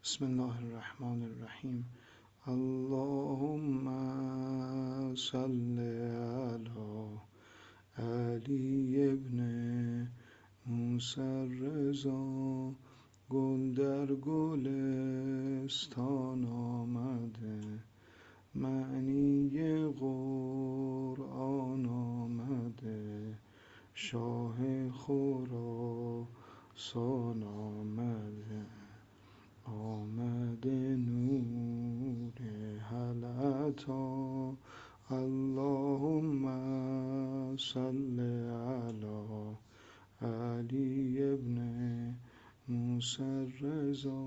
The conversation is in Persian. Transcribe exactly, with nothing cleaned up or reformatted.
بسم الله الرحمن الرحیم. اللهم صل علی علی ابن موسی الرضا. گل در گلستان آمده، معنی قرآن آمده، شاه خراسان آمده. آمده نور هل اتی. اللهم صل علی علی ابن موسی الرضا.